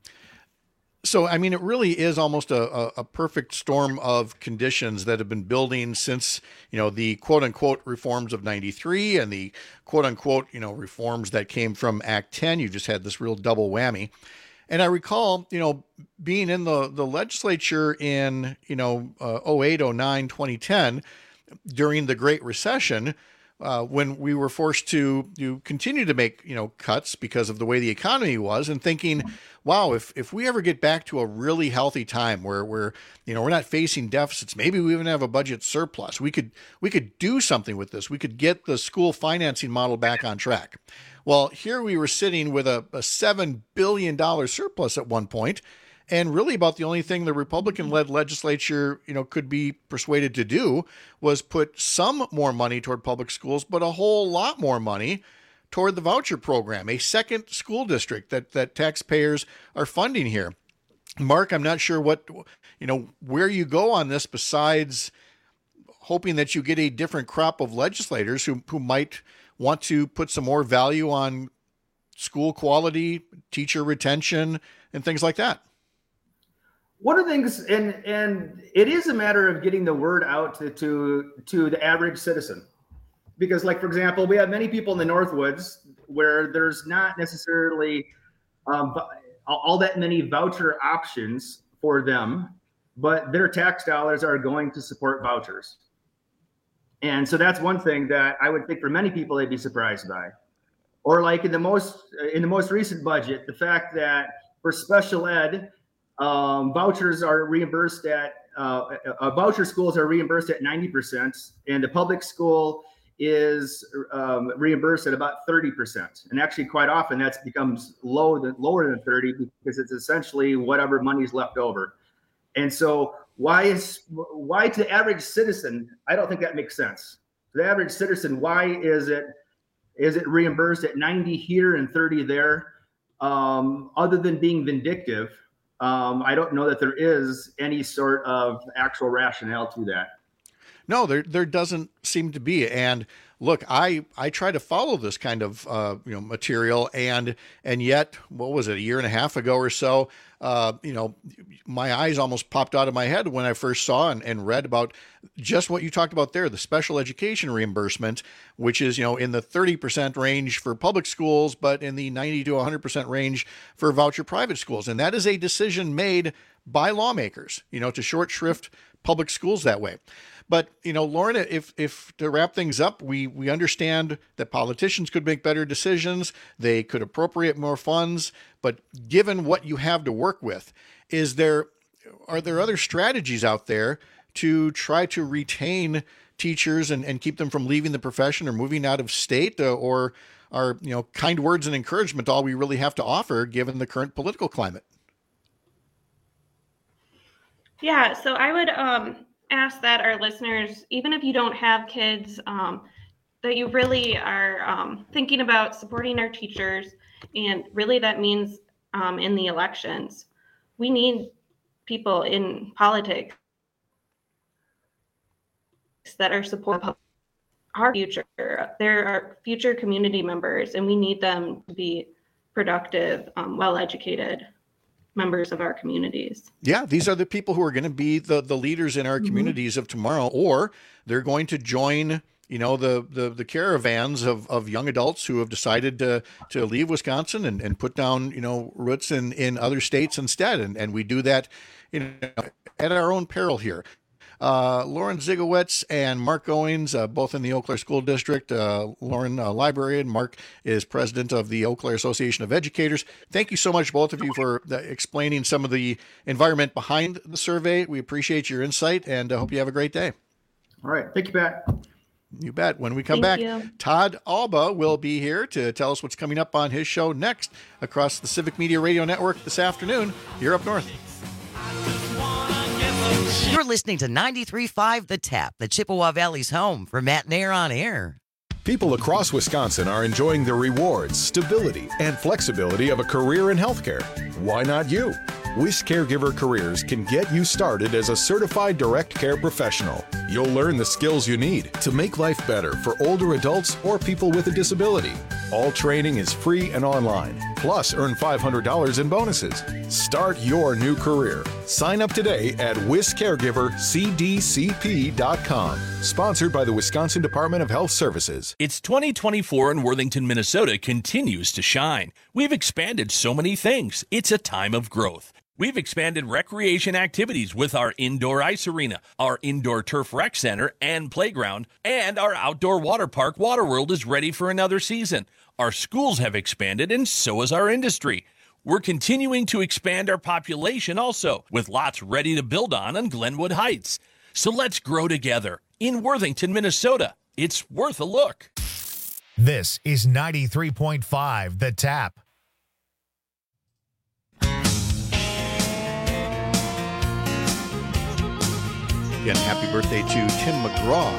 So, I mean, it really is almost a perfect storm of conditions that have been building since, the quote unquote reforms of 93 and the quote unquote, reforms that came from Act 10. You just had this real double whammy. And I recall, being in the legislature in, 08, 09, 2010, during the Great Recession, when we were forced to continue to make, cuts because of the way the economy was, and thinking, wow, if we ever get back to a really healthy time where we're not facing deficits, maybe we even have a budget surplus, we could do something with this. We could get the school financing model back on track. Well, here we were sitting with a $7 billion surplus at one point, and really about the only thing the Republican-led legislature, could be persuaded to do was put some more money toward public schools, but a whole lot more money toward the voucher program, a second school district that taxpayers are funding here. Mark, I'm not sure where you go on this, besides hoping that you get a different crop of legislators who might want to put some more value on school quality, teacher retention, and things like that. One of the things, and it is a matter of getting the word out to the average citizen. Because, like, for example, we have many people in the Northwoods where there's not necessarily all that many voucher options for them, but their tax dollars are going to support vouchers. And so that's one thing that I would think for many people they'd be surprised by. Or like in the most recent budget, the fact that for special ed, vouchers are reimbursed voucher schools are reimbursed at 90%, and the public school is reimbursed at about 30%. And actually, quite often that becomes lower than 30, because it's essentially whatever money's left over. And so why to the average citizen, I don't think that makes sense. To the average citizen, why is it reimbursed at 90 here and 30 there? Other than being vindictive, I don't know that there is any sort of actual rationale to that. No, there doesn't seem to be. And look, I try to follow this kind of material, and yet, what was it, a year and a half ago or so, my eyes almost popped out of my head when I first saw and read about just what you talked about there, the special education reimbursement, which is, in the 30% range for public schools, but in the 90 to 100% range for voucher private schools. And that is a decision made by lawmakers, to short shrift public schools that way. But, Lauren, if to wrap things up, we understand that politicians could make better decisions. They could appropriate more funds. But given what you have to work with, are there other strategies out there to try to retain teachers and keep them from leaving the profession or moving out of state? Or are, kind words and encouragement all we really have to offer given the current political climate? Yeah, so I would ask that our listeners, even if you don't have kids, that you really are thinking about supporting our teachers. And really that means in the elections. We need people in politics that are supporting our future. They're our future community members, and we need them to be productive, well-educated members of our communities. Yeah, these are the people who are going to be the leaders in our communities of tomorrow, or they're going to join, the caravans of young adults who have decided to leave Wisconsin and put down, roots in other states instead. And we do that, at our own peril here. Lauren Zygowitz and Mark Owings, both in the Eau Claire School District. Lauren, librarian. Mark is president of the Eau Claire Association of Educators. Thank you so much, both of you, for explaining some of the environment behind the survey. We appreciate your insight, and hope you have a great day. All right. Thank you, Pat. You bet. When we come back, Todd Alba will be here to tell us what's coming up on his show next across the Civic Media Radio Network this afternoon here up north. You're listening to 93.5 The Tap, the Chippewa Valley's home for Matt Nair on air. People across Wisconsin are enjoying the rewards, stability, and flexibility of a career in healthcare. Why not you? Wish Caregiver Careers can get you started as a certified direct care professional. You'll learn the skills you need to make life better for older adults or people with a disability. All training is free and online. Plus, earn $500 in bonuses. Start your new career. Sign up today at WisCaregiverCDCP.com. Sponsored by the Wisconsin Department of Health Services. It's 2024 and Worthington, Minnesota continues to shine. We've expanded so many things. It's a time of growth. We've expanded recreation activities with our indoor ice arena, our indoor turf rec center and playground, and our outdoor water park Waterworld is ready for another season. Our schools have expanded and so has our industry. We're continuing to expand our population also, with lots ready to build on Glenwood Heights. So let's grow together. In Worthington, Minnesota, it's worth a look. This is 93.5 The Tap. Again, happy birthday to Tim McGraw,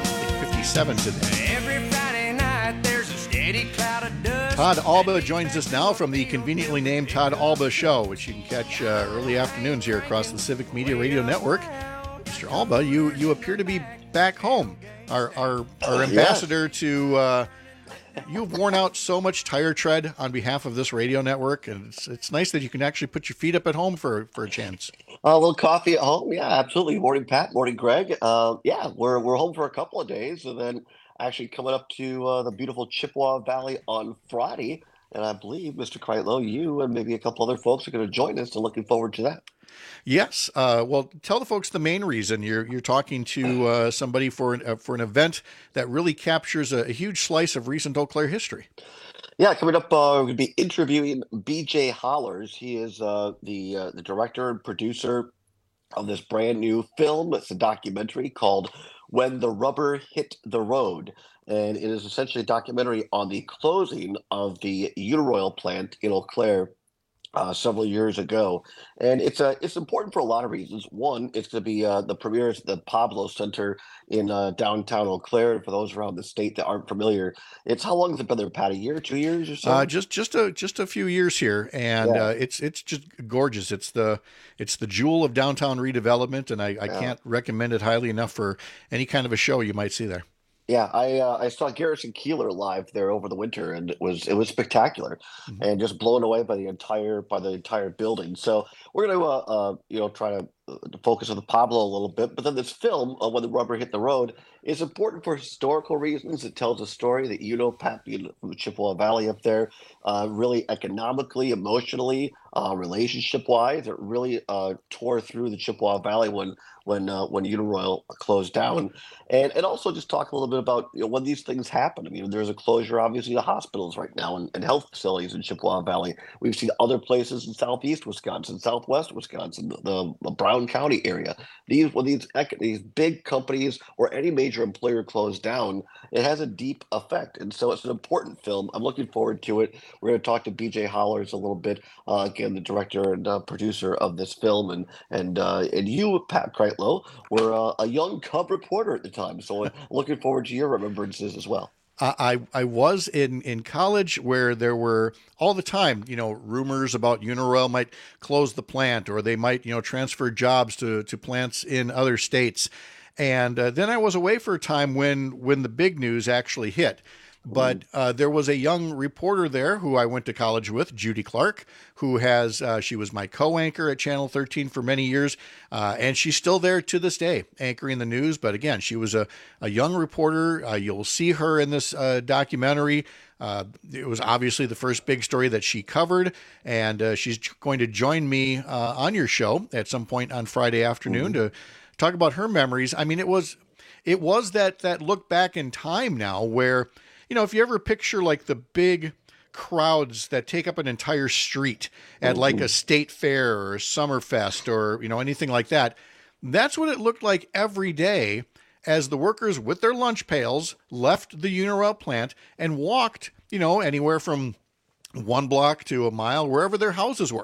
57 today. Every Friday night there's a steady cloud of dust. Todd Alba joins us now from the conveniently named Todd Alba Show, which you can catch early afternoons here across the Civic Media Radio Network. Mr. Alba, you appear to be back home. Our ambassador to... You've worn out so much tire tread on behalf of this radio network, and it's nice that you can actually put your feet up at home for a chance. A little coffee at home, yeah, absolutely. Morning, Pat. Morning, Greg. Yeah, we're home for a couple of days, and then actually coming up to the beautiful Chippewa Valley on Friday. And I believe, Mr. Kreitlow, you and maybe a couple other folks are going to join us, and looking forward to that. Yes. Well, tell the folks the main reason you're talking to somebody for an event that really captures a huge slice of recent Eau Claire history. Yeah, coming up, we're going to be interviewing BJ Hollers. He is the director and producer of this brand new film. It's a documentary called When the Rubber Hit the Road. And it is essentially a documentary on the closing of the Uniroyal plant in Eau Claire several years ago. And it's important for a lot of reasons. One, it's going to be the premiere at the Pablo Center in downtown Eau Claire. And for those around the state that aren't familiar, it's how long has it been there, Pat? A year, 2 years or so? Just a few years here, and it's just gorgeous. It's the jewel of downtown redevelopment, and I can't recommend it highly enough for any kind of a show you might see there. Yeah, I saw Garrison Keillor live there over the winter, and it was spectacular, and just blown away by the entire building. So we're going to try to focus on the Pablo a little bit, but then this film, When the Rubber Hit the Road, is important for historical reasons. It tells a story that Pat, being from the Chippewa Valley up there, really economically, emotionally, relationship-wise, it really tore through the Chippewa Valley when Uniroyal closed down, and also just talk a little bit about when these things happen. I mean, there's a closure, obviously, of hospitals right now and health facilities in Chippewa Valley. We've seen other places in southeast Wisconsin, southwest Wisconsin, the Brown County area. When these big companies or any major employer closed down, it has a deep effect, and so it's an important film. I'm looking forward to it. We're going to talk to BJ Hollers a little bit, again, the director and producer of this film, and you, Pat Kreitlow, were a young cub reporter at the time, so looking forward to your remembrances as well. I was in college where there were all the time, rumors about Uniroyal might close the plant, or they might, transfer jobs to plants in other states. And then I was away for a time when the big news actually hit. But there was a young reporter there who I went to college with, Judy Clark, who she was my co-anchor at Channel 13 for many years, and she's still there to this day, anchoring the news. But again, she was a young reporter. You'll see her in this documentary. It was obviously the first big story that she covered, and she's going to join me on your show at some point on Friday afternoon to talk about her memories. I mean, it was that look back in time now where, if you ever picture like the big crowds that take up an entire street at like a state fair or a Summerfest or, anything like that, that's what it looked like every day as the workers with their lunch pails left the Uniroyal plant and walked, anywhere from 1 block to a mile, wherever their houses were.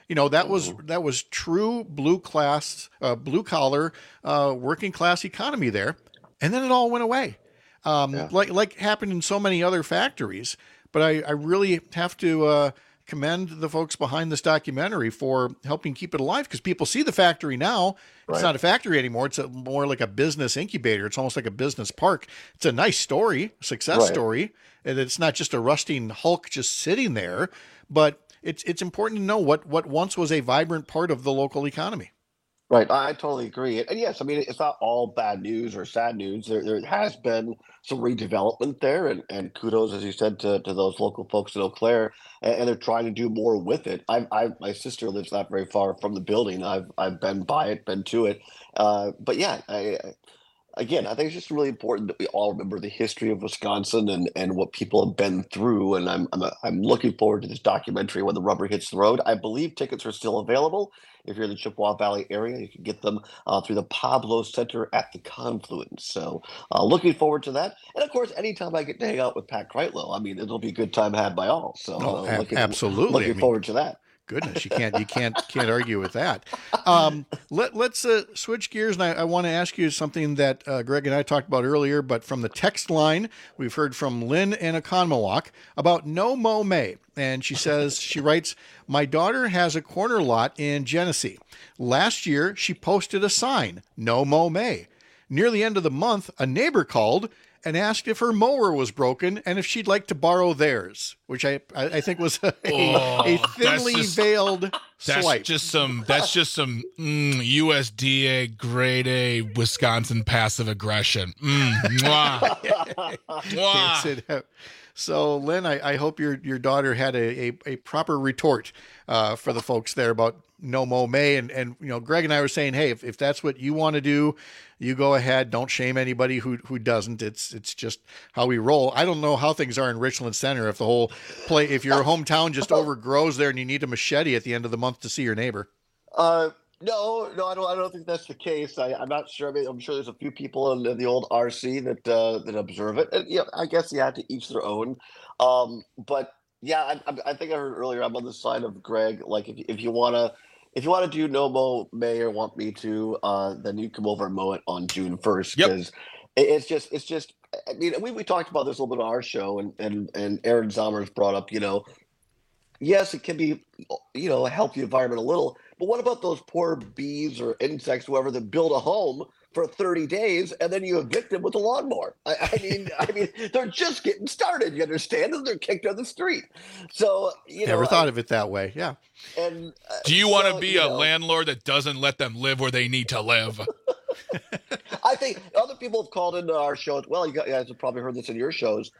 that was true blue collar, working class economy there. And then it all went away. Like happened in so many other factories. But I really have to commend the folks behind this documentary for helping keep it alive, because people see the factory now. It's not a factory anymore. It's more like a business incubator. It's almost like a business park. It's a nice story, success story. And it's not just a rusting hulk just sitting there, but it's important to know what once was a vibrant part of the local economy. Right. I totally agree. And yes, I mean, it's not all bad news or sad news. There has been some redevelopment there, and kudos, as you said, to those local folks in Eau Claire, and they're trying to do more with it. My sister lives not very far from the building. I've been by it, been to it. But yeah, Again, I think it's just really important that we all remember the history of Wisconsin and what people have been through. And I'm looking forward to this documentary when the rubber hits the road. I believe tickets are still available. If you're in the Chippewa Valley area, you can get them through the Pablo Center at the Confluence. So looking forward to that. And of course, anytime I get to hang out with Pat Kreitlow, I mean, it'll be a good time had by all. So absolutely looking forward to that. Goodness, you can't argue with that. Let's switch gears, and I want to ask you something that Greg and I talked about earlier, but from the text line, we've heard from Lynn in Oconomowoc about No Mow May. And she writes, my daughter has a corner lot in Genesee. Last year, she posted a sign, No Mow May. Near the end of the month, a neighbor called and asked if her mower was broken and if she'd like to borrow theirs, which I think was a thinly veiled swipe. That's just some USDA grade A Wisconsin passive aggression. Mwah. So, Lynn, I hope your daughter had a proper retort for the folks there about No Mow May. And Greg and I were saying, hey, if that's what you want to do, you go ahead. Don't shame anybody who doesn't. It's just how we roll. I don't know how things are in Richland Center. If if your hometown just overgrows there and you need a machete at the end of the month to see your neighbor. No, I don't think that's the case. I'm not sure. I mean, I'm sure there's a few people in the old RC that observe it. And I guess to each their own. But yeah, I think I heard earlier, I'm on the side of Greg. Like if you want to do No Mow May or want me to, then you come over and mow it on June 1st. Because it's just. I mean, we talked about this a little bit on our show, and Aaron Zommers brought up, yes, it can be, help the environment a little. But what about those poor bees or insects, whoever, that build a home for 30 days and then you evict them with a lawnmower? I mean, they're just getting started. You understand? And they're kicked on the street. So never thought of it that way. Yeah. And do you want to be a landlord that doesn't let them live where they need to live? I think other people have called into our show as well. You guys have probably heard this in your shows.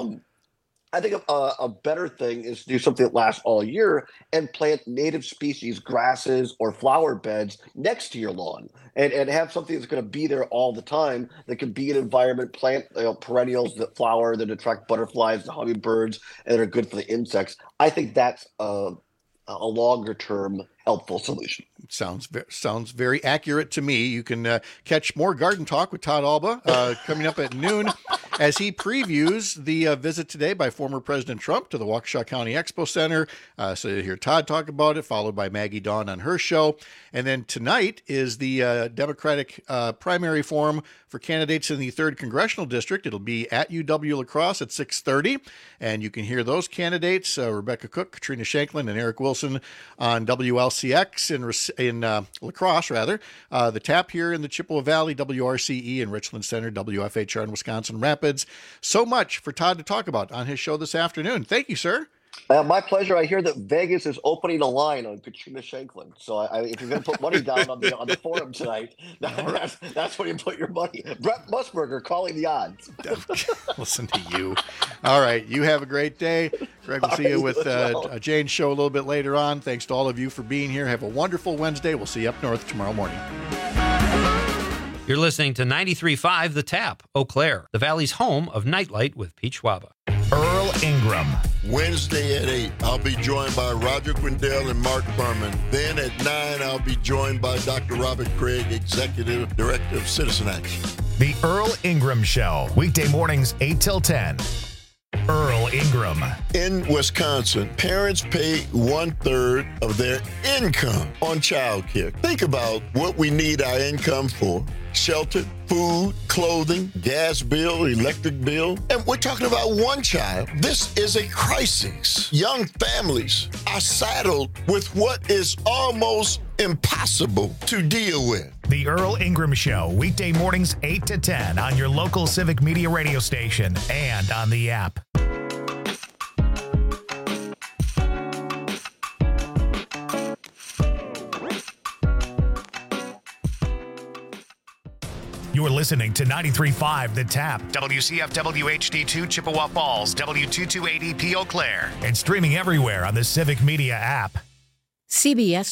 I think a better thing is to do something that lasts all year and plant native species, grasses or flower beds next to your lawn, and have something that's going to be there all the time, that can be an environment, plant perennials that flower, that attract butterflies, the hummingbirds, and that are good for the insects. I think that's a longer term helpful solution. Sounds very accurate to me. You can catch more Garden Talk with Todd Alba coming up at noon as he previews the visit today by former President Trump to the Waukesha County Expo Center. So you hear Todd talk about it, followed by Maggie Dawn on her show. And then tonight is the Democratic primary forum for candidates in the 3rd Congressional District. It'll be at UW La Crosse at 6:30. And you can hear those candidates, Rebecca Cook, Katrina Shanklin, and Eric Wilson on WLCX in La Crosse, rather. The TAP here in the Chippewa Valley, WRCE in Richland Center, WFHR in Wisconsin Rapids. So much for Todd to talk about on his show this afternoon. Thank you, sir. My pleasure. I hear that Vegas is opening a line on Katrina Shanklin. So if you're going to put money down on the forum tonight, that's where you put your money. Brett Musburger calling the odds. Listen to you. All right. You have a great day. Greg, we'll see you with Jane's show a little bit later on. Thanks to all of you for being here. Have a wonderful Wednesday. We'll see you up north tomorrow morning. You're listening to 93.5 The Tap, Eau Claire, the Valley's home of Nightlight with Pete Schwaba. Earl Ingram. Wednesday at 8, I'll be joined by Roger Quindell and Mark Furman. Then at 9, I'll be joined by Dr. Robert Craig, Executive Director of Citizen Action. The Earl Ingram Show, weekday mornings 8 till 10. Earl Earl Ingram. In Wisconsin, parents pay 1/3 of their income on childcare. Think about what we need our income for. Shelter, food, clothing, gas bill, electric bill. And we're talking about one child. This is a crisis. Young families are saddled with what is almost impossible to deal with. The Earl Ingram Show, weekday mornings 8 to 10 on your local Civic Media radio station and on the app. You're listening to 93.5 The Tap, WCFW HD2 Chippewa Falls, W228EP Eau Claire, and streaming everywhere on the Civic Media app. CBS